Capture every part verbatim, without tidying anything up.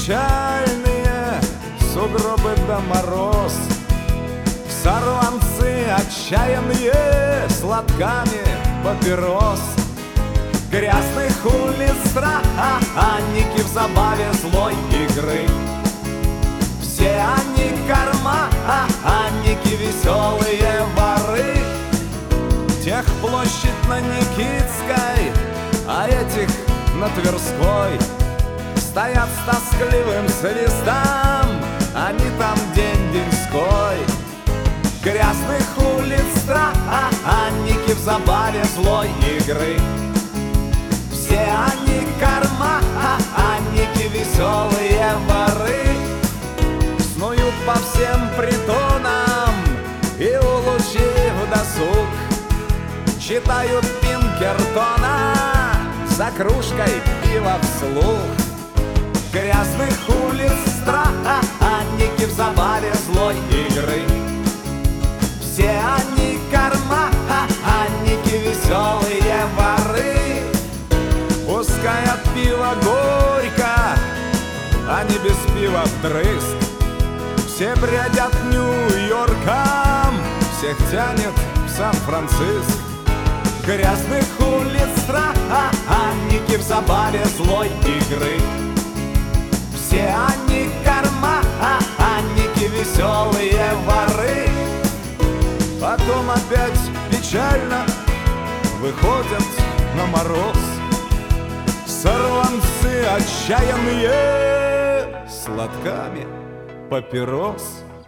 печальные сугробы да мороз, сорванцы отчаянные с лотками папирос, грязных улиц странники в забаве злой игры. Все они карманники, веселые воры. Тех площадь на Никитской, а этих на Тверской. Стоят с тоскливым свистом, они там день-деньской. Грязных улиц странники в забаве злой игры. Все они карманники, веселые воры. Снуют по всем притонам и, улучив досуг, читают Пинкертона за кружкой пива вслух. Грязных улиц странники в забаве злой игры. Все они карманники, веселые воры. Пускай от пива горько, а не без пива вдрызг. Все бредят Нью-Йорком, всех тянет в Сан-Франциско. Грязных улиц странники в забаве злой игры. Все они карманники, веселые воры. Потом опять печально выходят на мороз сорванцы отчаянные с лотками папирос.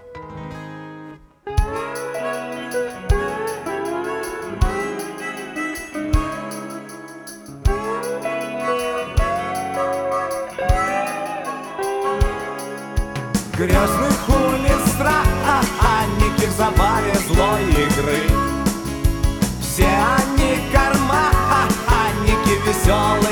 Грязных улиц странники в забаве злой игры. Все они карманники, веселые